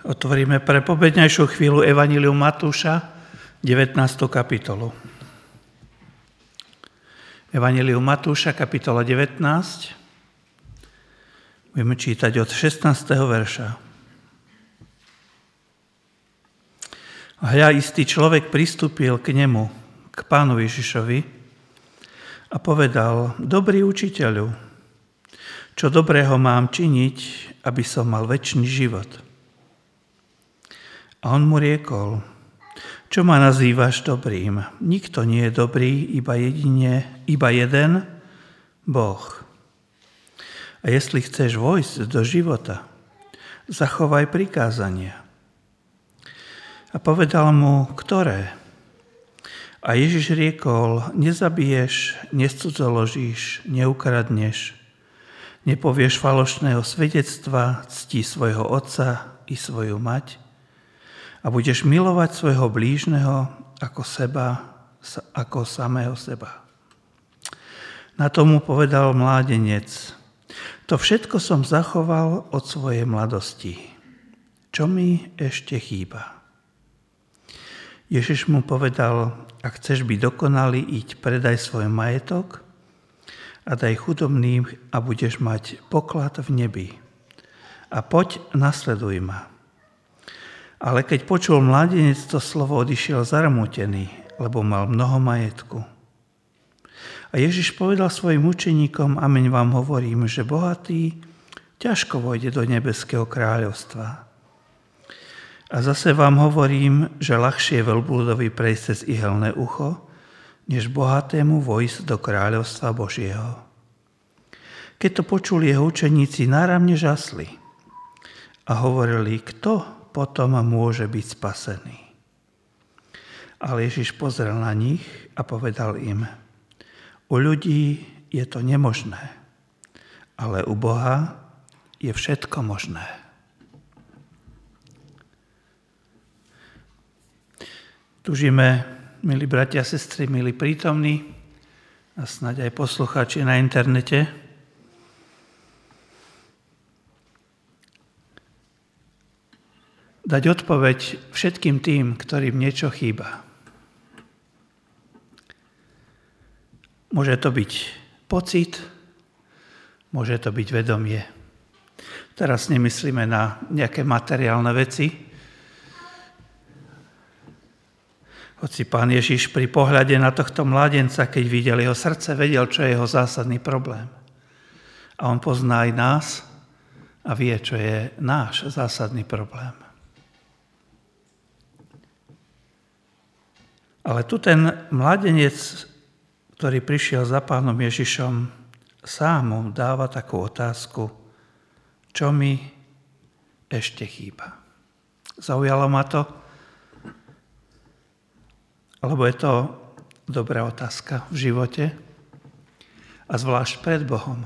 Otvoríme pre pobednejšiu chvíľu Evanjelium Matúša, 19. kapitolu. Evanjelium Matúša, kapitola 19. Budeme čítať od 16. verša. Hľa, istý človek pristúpil k nemu, k Pánu Ježišovi a povedal: Dobrý učiteľu, čo dobrého mám činiť, aby som mal večný život? A on mu riekol: Čo ma nazývaš dobrým? Nikto nie je dobrý, iba jeden, Boh. A jestli chceš vojsť do života, zachovaj prikázania. A povedal mu: Ktoré? A Ježiš riekol: Nezabiješ, nescudzoložíš, neukradneš, nepovieš falošného svedectva, cti svojho otca i svoju mať, a budeš milovať svojho blížneho ako samého seba. Na tomu povedal mládenec: To všetko som zachoval od svojej mladosti. Čo mi ešte chýba? Ježiš mu povedal: Ak chceš byť dokonalý, iď predaj svoj majetok a daj chudobným a budeš mať poklad v nebi. A poď, nasleduj ma. Ale keď počul mládenec to slovo, odišiel zarmútený, lebo mal mnoho majetku. A Ježiš povedal svojim učeníkom: Ameň vám hovorím, že bohatý ťažko vojde do nebeského kráľovstva. A zase vám hovorím, že ľahšie je veľbludovi prejsť cez ihelné ucho, než bohatému vojsť do kráľovstva Božieho. Keď to počuli jeho učeníci, náramne žasli a hovorili: Kto potom môže byť spasený? Ale Ježiš pozrel na nich a povedal im: U ľudí je to nemožné, ale u Boha je všetko možné. Túžime, milí bratia a sestry, milí prítomní a snáď aj poslucháči na internete, dať odpoveď všetkým tým, ktorým niečo chýba. Môže to byť pocit, môže to byť vedomie. Teraz nemyslíme na nejaké materiálne veci. Hoci Pán Ježiš pri pohľade na tohto mládenca, keď videl jeho srdce, vedel, čo je jeho zásadný problém. A on pozná aj nás a vie, čo je náš zásadný problém. Ale tu ten mládenec, ktorý prišiel za Pánom Ježišom, sám mu dáva takú otázku: Čo mi ešte chýba? Zaujalo ma to, lebo je to dobrá otázka v živote a zvlášť pred Bohom.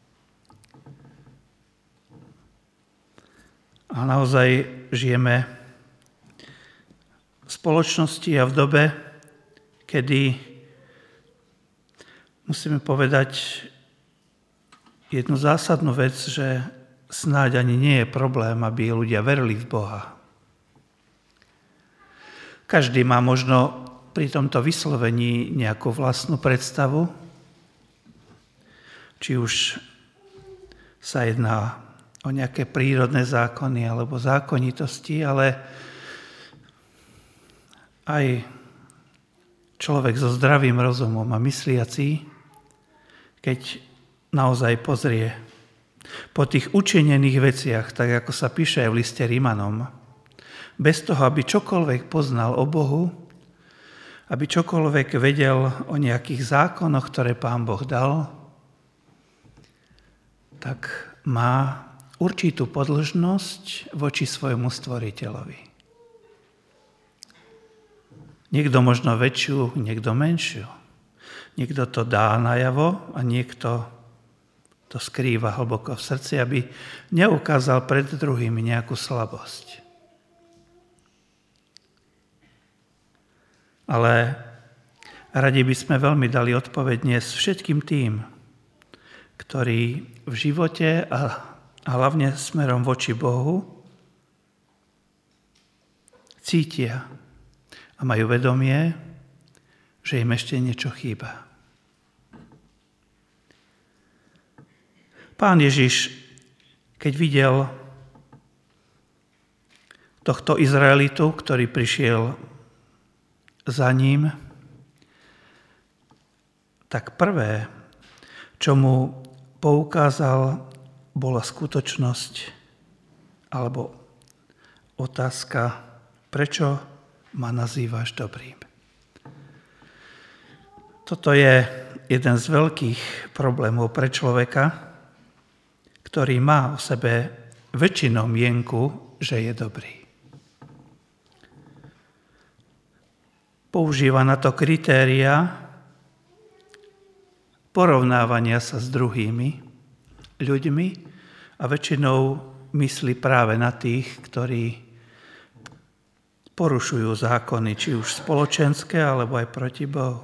A naozaj žijeme v spoločnosti a v dobe, kedy musíme povedať jednu zásadnú vec, že snáď ani nie je problém, aby ľudia verili v Boha. Každý má možno pri tomto vyslovení nejakú vlastnú predstavu, či už sa jedná o nejaké prírodné zákony alebo zákonitosti, ale aj človek so zdravým rozumom a mysliaci, keď naozaj pozrie po tých učinených veciach, tak ako sa píše aj v liste Rimanom, bez toho, aby čokoľvek poznal o Bohu, aby čokoľvek vedel o nejakých zákonoch, ktoré Pán Boh dal, tak má určitú podĺžnosť voči svojmu stvoriteľovi. Niekto možno väčšiu, niekto menšiu. Niekto to dá najavo a niekto to skrýva hlboko v srdci, aby neukázal pred druhými nejakú slabosť. Ale radi by sme veľmi dali odpoveď dnes všetkým tým, ktorí v živote a hlavne smerom voči Bohu cítia a majú vedomie, že im ešte niečo chýba. Pán Ježiš, keď videl tohto Izraelitu, ktorý prišiel za ním, tak prvé, čo mu poukázal, bola skutočnosť alebo otázka, prečo ma nazývaš dobrým. Toto je jeden z veľkých problémov pre človeka, ktorý má o sebe väčšinou mienku, že je dobrý. Používa na to kritéria porovnávania sa s druhými ľuďmi a väčšinou myslí práve na tých, ktorí porušujú zákony, či už spoločenské, alebo aj proti Bohu.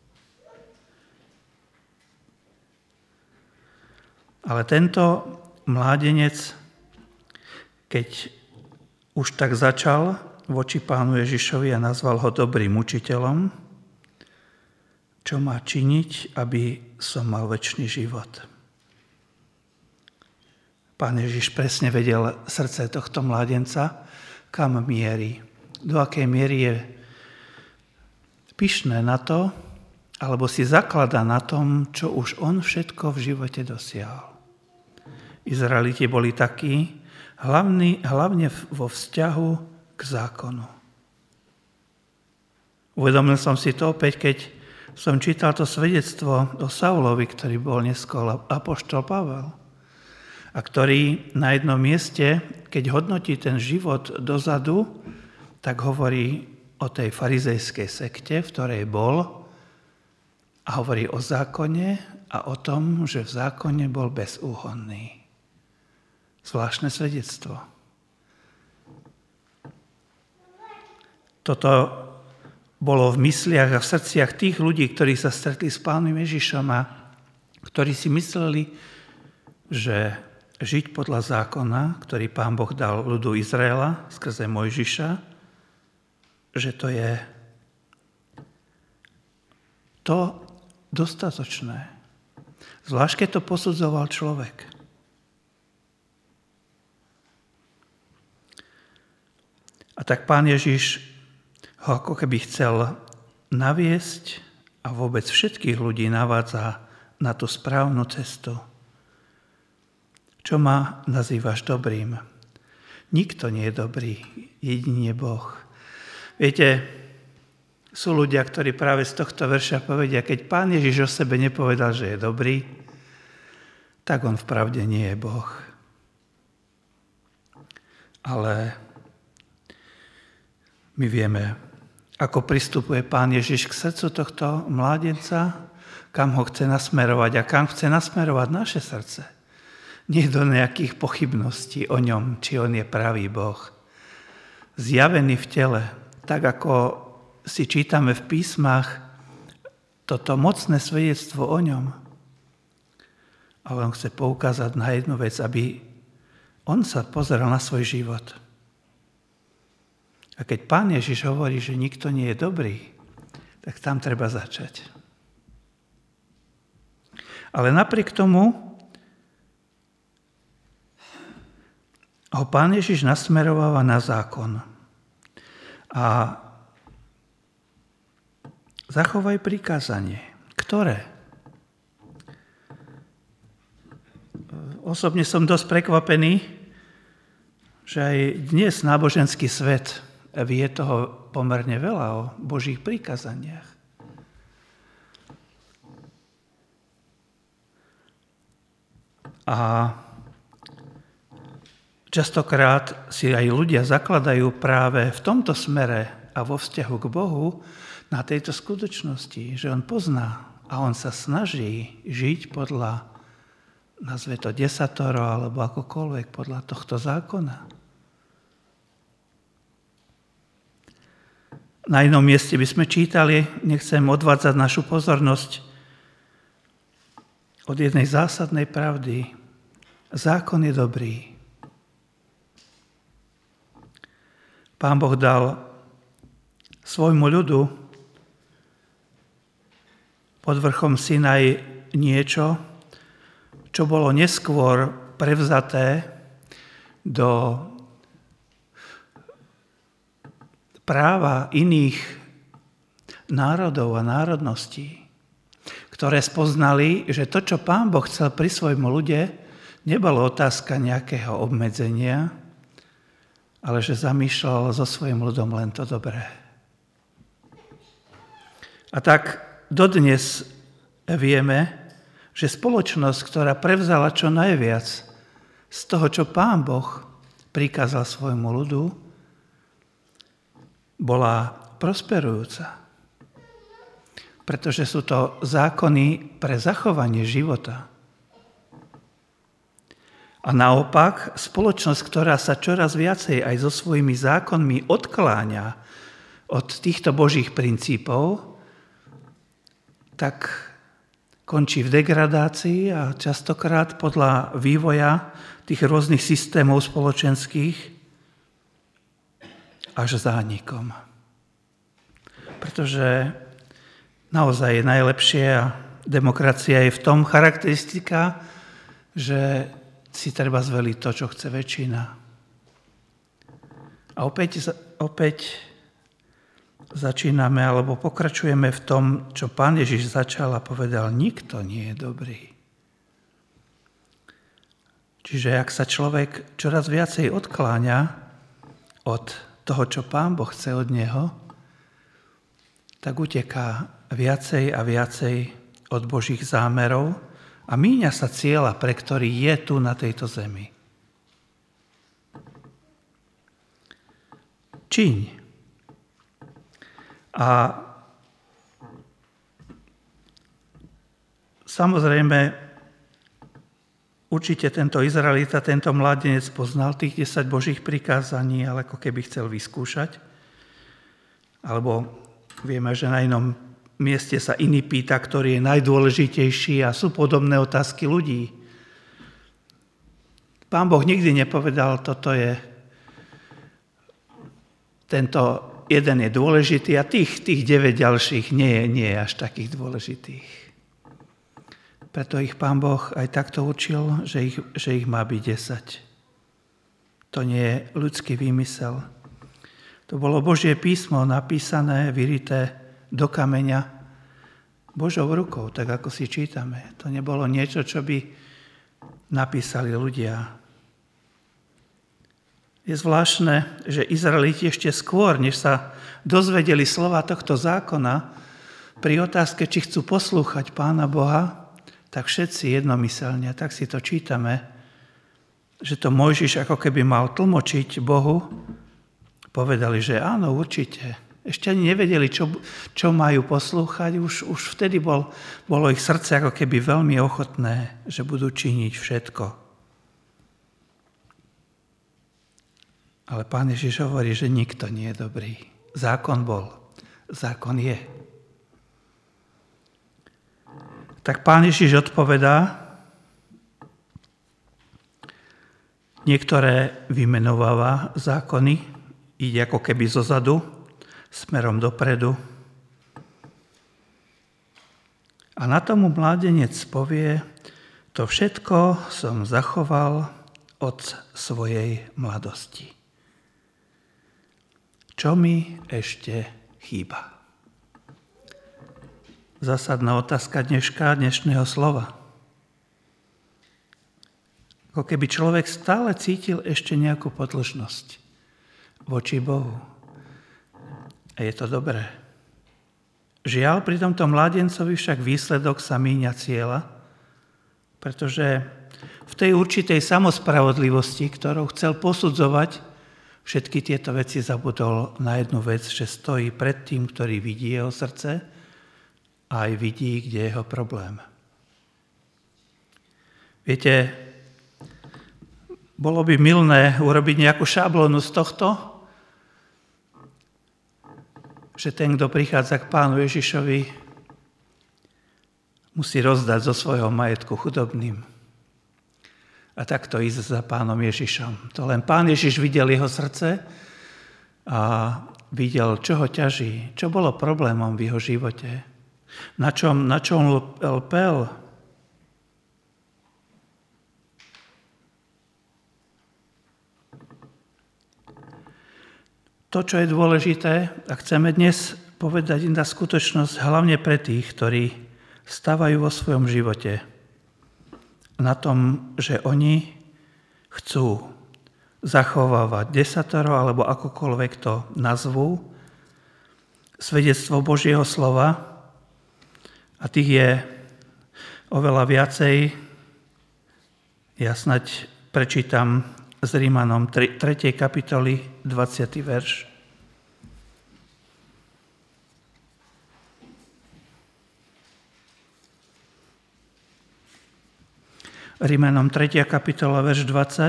Ale tento mládenec, keď už tak začal voči Pánu Ježišovi a nazval ho dobrým učiteľom, čo má činiť, aby som mal večný život. Pán Ježiš presne vedel srdce tohto mládenca, kam mierí, do akej miery je pyšné na to, alebo si zaklada na tom, čo už on všetko v živote dosiahol. Izraeliti boli takí, hlavne vo vzťahu k zákonu. Uvedomil som si to opäť, keď som čítal to svedectvo o Saulovi, ktorý bol neskôr apoštol Pavel, a ktorý na jednom mieste, keď hodnotí ten život dozadu, tak hovorí o tej farizejskej sekte, v ktorej bol, a hovorí o zákone a o tom, že v zákone bol bezúhonný. Zvláštne svedectvo. Toto bolo v mysliach a v srdciach tých ľudí, ktorí sa stretli s Pánom Ježišom a ktorí si mysleli, že žiť podľa zákona, ktorý Pán Boh dal ľudu Izraela skrze Mojžiša, že to je to dostatočné. Zvlášť, keď to posudzoval človek. A tak Pán Ježiš ho ako keby chcel naviesť a vôbec všetkých ľudí navádza na tú správnu cestu. Čo ma nazývaš dobrým? Nikto nie je dobrý, jedine Boh. Viete, sú ľudia, ktorí práve z tohto verša povedia, keď Pán Ježiš o sebe nepovedal, že je dobrý, tak on vpravde nie je Boh. Ale my vieme, ako pristupuje Pán Ježiš k srdcu tohto mládenca, kam ho chce nasmerovať a kam chce nasmerovať naše srdce. Nie do nejakých pochybností o ňom, či on je pravý Boh. Zjavený v tele, tak ako si čítame v písmach toto mocné svedectvo o ňom. Ale on chce poukázať na jednu vec, aby on sa pozeral na svoj život. A keď Pán Ježiš hovorí, že nikto nie je dobrý, tak tam treba začať. Ale napriek tomu ho Pán Ježiš nasmerováva na zákon. A zachovaj prikázanie. Ktoré? Osobne som dosť prekvapený, že aj dnes náboženský svet vie toho pomerne veľa o Božích prikázaniach. A častokrát si aj ľudia zakladajú práve v tomto smere a vo vzťahu k Bohu na tejto skutočnosti, že on pozná a on sa snaží žiť podľa, nazve to desatoro, alebo akokoľvek podľa tohto zákona. Na inom mieste by sme čítali, nechcem odvádzať našu pozornosť od jednej zásadnej pravdy. Zákon je dobrý. Pán Boh dal svojmu ľudu pod vrchom Sinaj niečo, čo bolo neskôr prevzaté do práva iných národov a národností, ktoré spoznali, že to, čo Pán Boh chcel pri svojom ľude, nebolo otázka nejakého obmedzenia, ale že zamýšľal so svojím ľudom len to dobré. A tak dodnes vieme, že spoločnosť, ktorá prevzala čo najviac z toho, čo Pán Boh prikázal svojmu ľudu, bola prosperujúca. Pretože sú to zákony pre zachovanie života. A naopak, spoločnosť, ktorá sa čoraz viacej aj so svojimi zákonmi odkláňa od týchto Božích princípov, tak končí v degradácii a častokrát podľa vývoja tých rôznych systémov spoločenských až zánikom. Pretože naozaj je najlepšie a demokracia je v tom charakteristika, že si treba zveliť to, čo chce väčšina. A opäť začíname alebo pokračujeme v tom, čo Pán Ježiš začal a povedal, nikto nie je dobrý. Čiže ak sa človek čoraz viacej odkláňa od toho, čo Pán Boh chce od neho, tak uteká viacej a viacej od Božích zámerov a míňa sa cieľa, pre ktorý je tu na tejto zemi. Čiň. A samozrejme, určite tento Izraelita, tento mladenec poznal tých 10 Božích prikázaní, ale ako keby chcel vyskúšať. Alebo vieme, že na inom mieste sa iný pýta, ktorý je najdôležitejší a sú podobné otázky ľudí. Pán Boh nikdy nepovedal, tento jeden je dôležitý a tých 9 ďalších nie je až takých dôležitých. Preto ich Pán Boh aj takto učil, že ich má byť 10. To nie je ľudský výmysel. To bolo Božie písmo napísané, vyrité do kameňa Božou rukou, tak ako si čítame. To nebolo niečo, čo by napísali ľudia. Je zvláštne, že Izraeliti ešte skôr, než sa dozvedeli slova tohto zákona, pri otázke, či chcú poslúchať Pána Boha, tak všetci jednomyselne, tak si to čítame, že to Mojžiš ako keby mal tlmočiť Bohu, povedali, že áno, určite. Ešte ani nevedeli, čo majú poslúchať, už vtedy bolo ich srdce ako keby veľmi ochotné, že budú činiť všetko. Ale Pán Ježiš hovorí, že nikto nie je dobrý. Zákon bol, zákon je. Tak Pán Ježiš odpovedá, niektoré vymenováva zákony, ide ako keby zozadu, smerom dopredu. A na tomu mládenec povie, to všetko som zachoval od svojej mladosti. Čo mi ešte chýba? Zásadná otázka dnešného slova. Ako keby človek stále cítil ešte nejakú podĺžnosť voči Bohu. A je to dobré. Žiaľ, pri tomto mládencovi však výsledok sa míňa cieľa, pretože v tej určitej samospravodlivosti, ktorou chcel posudzovať všetky tieto veci, zabudol na jednu vec, že stojí pred tým, ktorý vidí jeho srdce a aj vidí, kde je jeho problém. Viete, bolo by mylné urobiť nejakú šablónu z tohto, že ten, kto prichádza k Pánu Ježišovi, musí rozdať zo svojho majetku chudobným. A takto ísť za Pánom Ježišom. To len Pán Ježiš videl jeho srdce a videl, čo ho ťaží, čo bolo problémom v jeho živote, na čom lpel. To, čo je dôležité, a chceme dnes povedať na skutočnosť, hlavne pre tých, ktorí stávajú vo svojom živote, na tom, že oni chcú zachovávať desatoro, alebo akokoľvek to nazvú, svedectvo Božieho slova, a tých je oveľa viacej. Ja snaď prečítam z Rímanom 3. kapitoly 20. verš. Rímanom 3. kapitola verš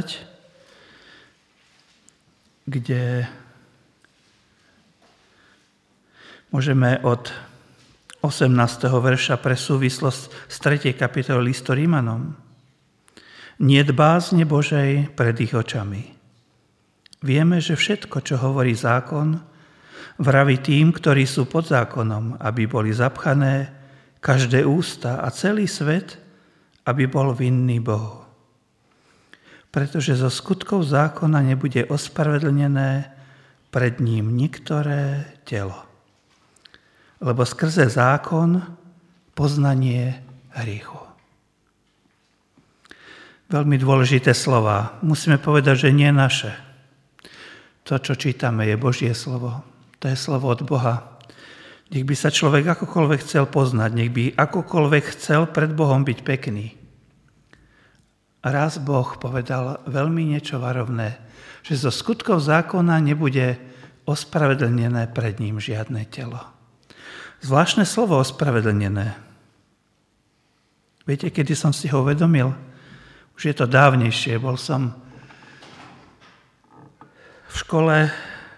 20, kde môžeme od 18. verša pre súvislosť z 3. kapitoly listu Rímanom. Niet bázne Božej pred ich očami. Vieme, že všetko, čo hovorí zákon, vraví tým, ktorí sú pod zákonom, aby boli zapchané každé ústa a celý svet, aby bol vinný Bohu. Pretože zo skutkov zákona nebude ospravedlnené pred ním niektoré telo. Lebo skrze zákon poznanie hriechu. Veľmi dôležité slova. Musíme povedať, že nie naše. To, čo čítame, je Božie slovo. To je slovo od Boha. Nech by sa človek akokoľvek chcel poznať, nech by akokoľvek chcel pred Bohom byť pekný. A raz Boh povedal veľmi niečo varovné, že zo skutkov zákona nebude ospravedlnené pred ním žiadne telo. Zvláštne slovo ospravedlnené. Viete, kedy som si ho uvedomil? Už je to dávnejšie. Bol som v škole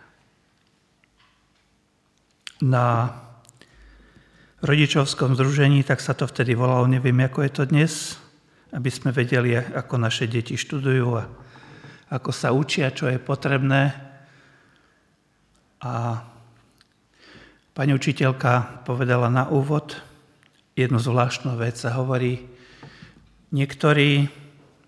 na rodičovskom združení, tak sa to vtedy volalo, neviem, ako je to dnes, aby sme vedeli, ako naše deti študujú a ako sa učia, čo je potrebné. A pani učiteľka povedala na úvod jednu zvláštnu vec a hovorí, niektorí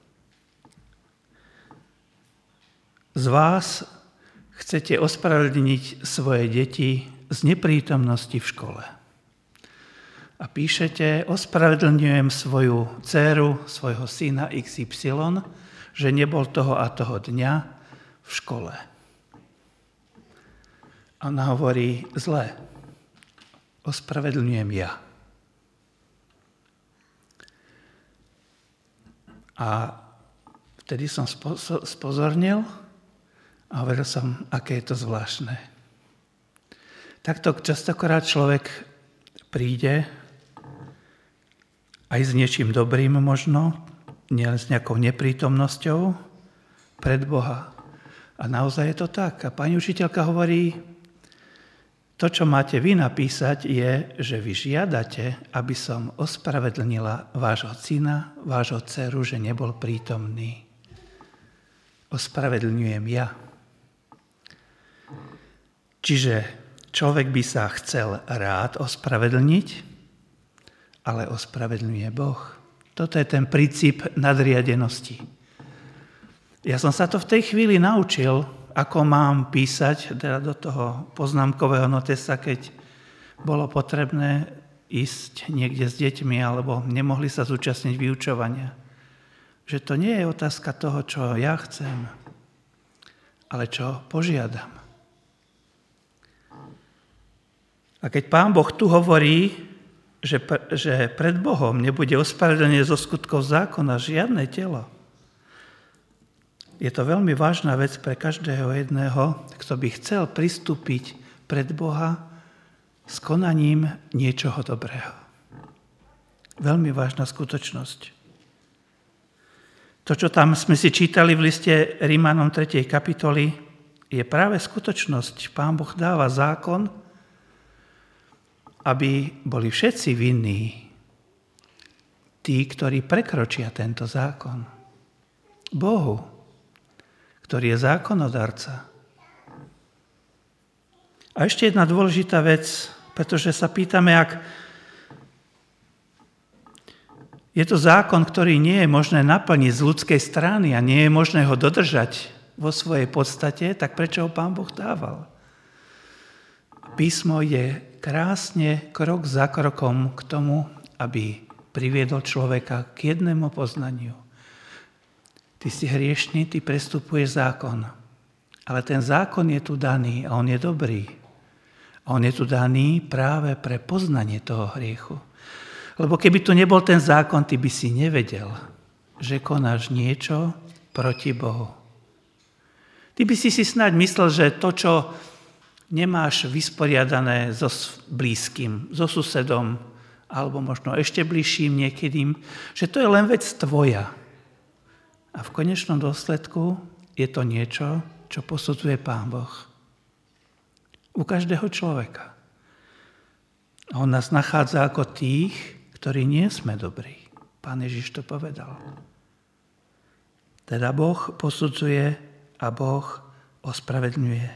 z vás chcete ospravedlniť svoje deti z neprítomnosti v škole. A píšete, ospravedlňujem svoju dcéru, svojho syna XY, že nebol toho a toho dňa v škole. A ona hovorí, zle, ospravedlňujem ja. A vtedy som spozornil a hovoril som, aké je to zvláštne. Takto častokrát človek príde aj s niečím dobrým možno, nielen s nejakou neprítomnosťou pred Boha. A naozaj je to tak. A pani učiteľka hovorí, to, čo máte vy napísať, je, že vy žiadate, aby som ospravedlnila vášho syna, vášho dceru, že nebol prítomný. Ospravedlňujem ja. Čiže človek by sa chcel rád ospravedlniť, ale ospravedlňuje Boh. Toto je ten princíp nadriadenosti. Ja som sa to v tej chvíli naučil, ako mám písať teda do toho poznámkového notesa, keď bolo potrebné ísť niekde s deťmi alebo nemohli sa zúčastniť vyučovania. Že to nie je otázka toho, čo ja chcem, ale čo požiadam. A keď Pán Boh tu hovorí, že pred Bohom nebude ospravedlnenie zo skutkov zákona žiadne telo, je to veľmi vážna vec pre každého jedného, kto by chcel pristúpiť pred Boha s konaním niečoho dobrého. Veľmi vážna skutočnosť. To, čo tam sme si čítali v liste Rímanom 3. kapitoly, je práve skutočnosť. Pán Boh dáva zákon, aby boli všetci vinní, tí, ktorí prekročia tento zákon. Bohu, ktorý je zákonodarca. A ešte jedna dôležitá vec, pretože sa pýtame, ak je to zákon, ktorý nie je možné naplniť z ľudskej strany a nie je možné ho dodržať vo svojej podstate, tak prečo ho Pán Boh dával? Písmo je krásne krok za krokom k tomu, aby priviedol človeka k jednému poznaniu. Ty si hriešný, ty prestupuješ zákon. Ale ten zákon je tu daný a on je dobrý. A on je tu daný práve pre poznanie toho hriechu. Lebo keby tu nebol ten zákon, ty by si nevedel, že konáš niečo proti Bohu. Ty by si snáď myslel, že to, čo nemáš vysporiadané so blízkym, so susedom, alebo možno ešte bližším niekedy, že to je len vec tvoja. A v konečnom dôsledku je to niečo, čo posudzuje Pán Boh. U každého človeka. A on nás nachádza ako tých, ktorí nie sme dobrí. Pán Ježiš to povedal. Teda Boh posudzuje a Boh ospravedlňuje.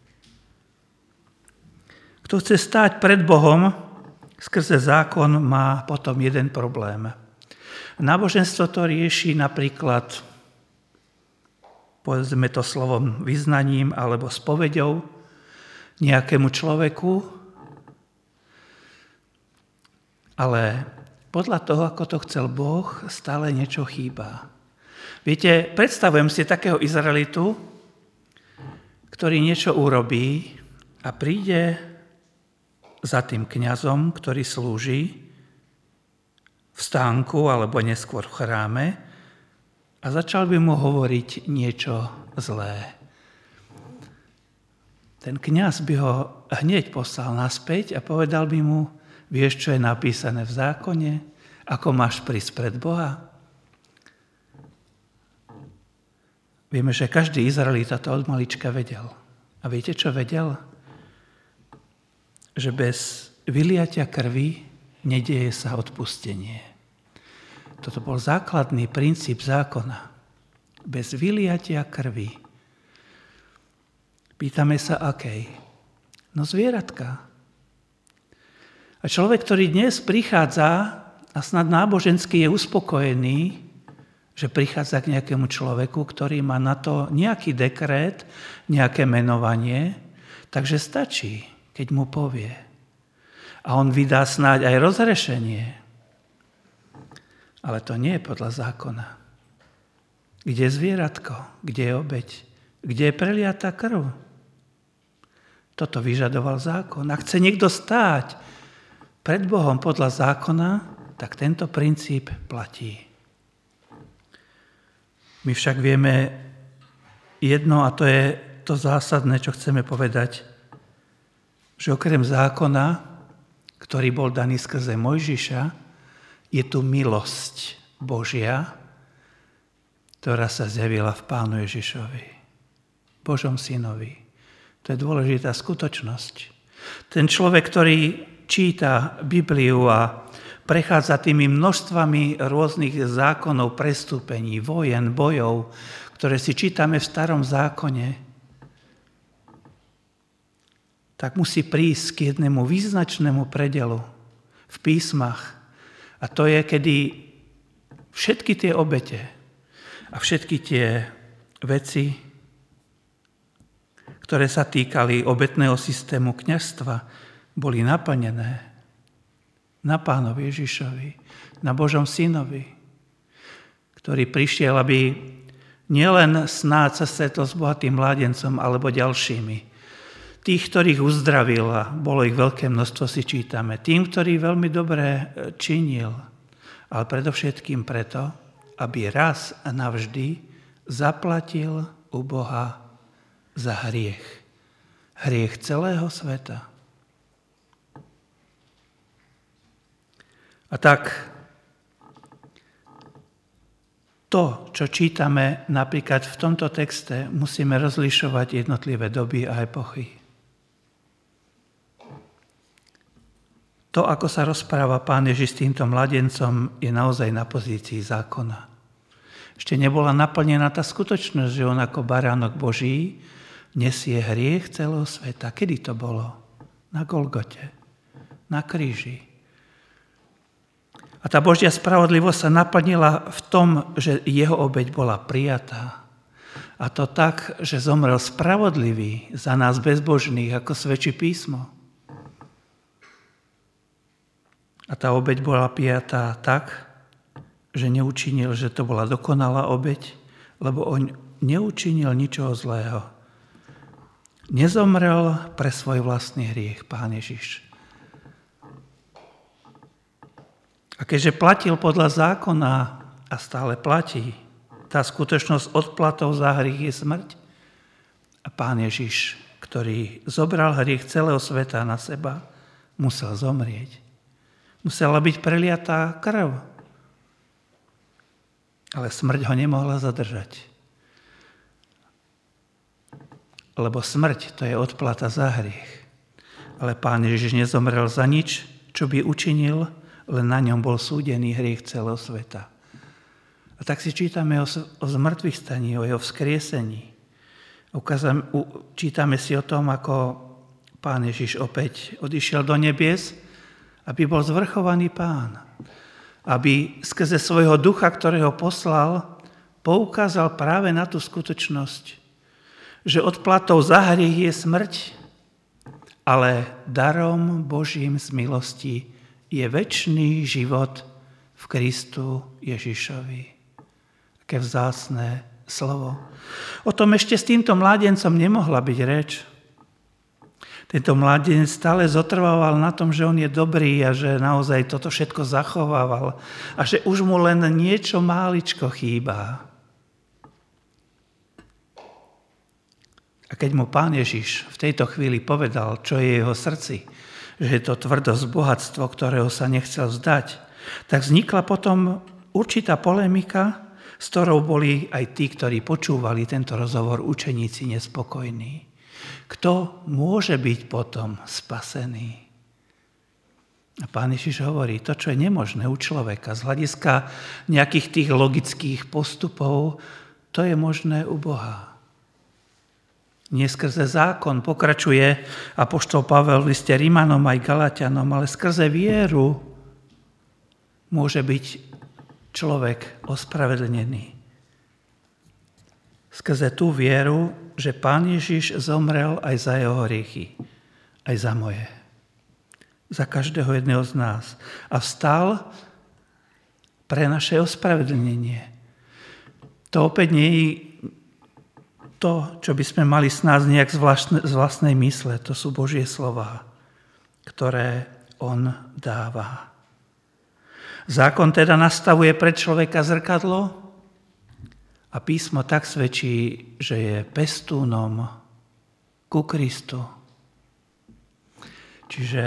Kto chce stáť pred Bohom skrze zákon, má potom jeden problém. Náboženstvo to rieši napríklad, povedzme to slovom vyznaním alebo spoveďou nejakému človeku, ale podľa toho, ako to chcel Boh, stále niečo chýba. Viete, predstavujem si takého Izraelitu, ktorý niečo urobí a príde za tým kňazom, ktorý slúži v stánku alebo neskôr v chráme a začal by mu hovoriť niečo zlé. Ten kňaz by ho hneď poslal naspäť a povedal by mu, vieš, čo je napísané v zákone, ako máš prísť pred Boha? Vieme, že každý Izraelita to od malička vedel. A viete, čo vedel? Že bez vyliatia krvi nedieje sa odpustenie. Toto bol základný princíp zákona. Bez vyliatia krvi. Pýtame sa, akej? No zvieratka. A človek, ktorý dnes prichádza a snad nábožensky je uspokojený, že prichádza k nejakému človeku, ktorý má na to nejaký dekrét, nejaké menovanie, takže stačí, keď mu povie. A on vydá snáď aj rozhrešenie. Ale to nie je podľa zákona. Kde je zvieratko? Kde je obeť? Kde je preliatá krv? Toto vyžadoval zákon. Ak chce niekto stáť pred Bohom podľa zákona, tak tento princíp platí. My však vieme jedno, a to je to zásadné, čo chceme povedať, že okrem zákona, ktorý bol daný skrze Mojžiša, je tu milosť Božia, ktorá sa zjavila v Pánu Ježišovi, Božom synovi. To je dôležitá skutočnosť. Ten človek, ktorý číta Bibliu a prechádza tými množstvami rôznych zákonov, prestúpení, vojen, bojov, ktoré si čítame v Starom zákone, tak musí prísť k jednému význačnému predelu v písmach. A to je, kedy všetky tie obete a všetky tie veci, ktoré sa týkali obetného systému kňazstva, boli naplnené na Pánovi Ježišovi, na Božom synovi, ktorý prišiel, aby nielen snáď sa stretol s bohatým mládencom alebo ďalšími, tých, ktorých uzdravil, a bolo ich veľké množstvo, si čítame, tým, ktorý veľmi dobre činil, ale predovšetkým preto, aby raz a navždy zaplatil u Boha za hriech. Hriech celého sveta. A tak to, čo čítame napríklad v tomto texte, musíme rozlišovať jednotlivé doby a epochy. To, ako sa rozpráva Pán Ježiš s týmto mladencom, je naozaj na pozícii zákona. Ešte nebola naplnená tá skutočnosť, že on ako baránok Boží nesie hriech celého sveta. Kedy to bolo? Na Golgote, na kríži. A tá Božia spravodlivosť sa naplnila v tom, že jeho obeť bola prijatá. A to tak, že zomrel spravodlivý za nás bezbožných, ako svedčí písmo. A tá obeť bola prijatá tak, že neučinil, že to bola dokonalá obeť, lebo on neučinil ničoho zlého. Nezomrel pre svoj vlastný hriech, Pán Ježiš. A keďže platil podľa zákona a stále platí, tá skutočnosť odplatou za hriech je smrť. A Pán Ježiš, ktorý zobral hriech celého sveta na seba, musel zomrieť. Musela byť preliatá krv. Ale smrť ho nemohla zadržať. Lebo smrť to je odplata za hriech. Ale Pán Ježiš nezomrel za nič, čo by učinil, len na ňom bol súdený hriech celého sveta. A tak si čítame o zmrtvých staní, o jeho vzkriesení. Čítame si o tom, ako Pán Ježiš opäť odišiel do nebies, aby bol zvrchovaný Pán. Aby skrze svojho ducha, ktorého poslal, poukázal práve na tú skutočnosť, že odplatou za hriech je smrť, ale darom Božím z milosti je večný život v Kristu Ježišovi. Aké vzácne slovo. O tom ešte s týmto mládencom nemohla byť reč. Tento mládenec stále zotrvával na tom, že on je dobrý a že naozaj toto všetko zachovával a že už mu len niečo máličko chýba. A keď mu Pán Ježiš v tejto chvíli povedal, čo je jeho srdci, že je to tvrdosť, bohatstvo, ktorého sa nechcel vzdať, tak vznikla potom určitá polemika, s ktorou boli aj tí, ktorí počúvali tento rozhovor, učeníci nespokojní. Kto môže byť potom spasený? A Pán Ježiš hovorí, to, čo je nemožné u človeka z hľadiska nejakých tých logických postupov, to je možné u Boha. Nie skrze zákon, pokračuje apoštol Pavel v liste Rimanom aj Galatianom, ale skrze vieru môže byť človek ospravedlnený. Skrze tú vieru, že Pán Ježiš zomrel aj za jeho hriechy, aj za moje. Za každého jedného z nás. A vstal pre naše ospravedlnenie. To opäť nie je to, čo by sme mali snáď nejak z vlastnej mysle. To sú Božie slová, ktoré on dáva. Zákon teda nastavuje pre človeka zrkadlo a písmo tak svedčí, že je pestúnom ku Kristu. Čiže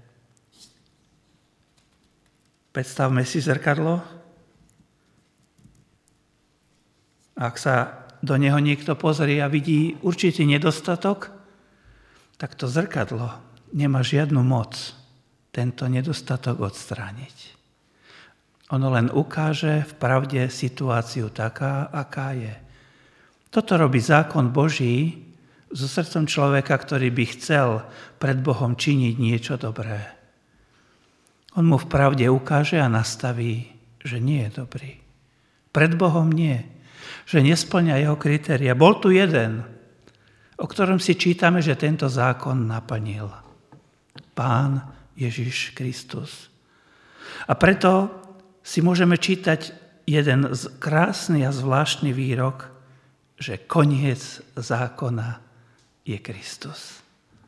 predstavme si zrkadlo. Ak sa do neho niekto pozrie a vidí určitý nedostatok, tak to zrkadlo nemá žiadnu moc tento nedostatok odstrániť. Ono len ukáže v pravde situáciu taká, aká je. Toto robí zákon Boží so srdcom človeka, ktorý by chcel pred Bohom činiť niečo dobré. On mu v pravde ukáže a nastaví, že nie je dobrý. Pred Bohom nie. Že nesplňa jeho kritéria. Bol tu jeden, o ktorom si čítame, že tento zákon naplnil. Pán Ježiš Kristus. A preto si môžeme čítať jeden krásny a zvláštny výrok, že koniec zákona je Kristus.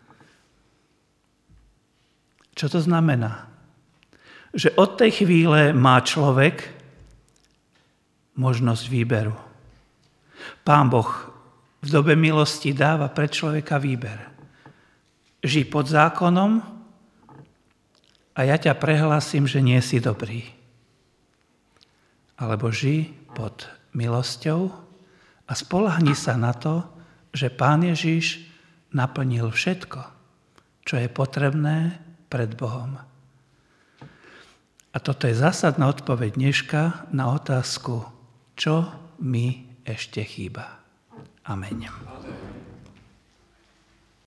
Čo to znamená? Že od tej chvíle má človek možnosť výberu. Pán Boh v dobe milosti dáva pre človeka výber. Žij pod zákonom a ja ťa prehlásim, že nie si dobrý. Alebo žij pod milosťou a spoľahni sa na to, že Pán Ježiš naplnil všetko, čo je potrebné pred Bohom. A toto je zásadná odpoveď dneška na otázku, čo mi ešte chýba. Amen.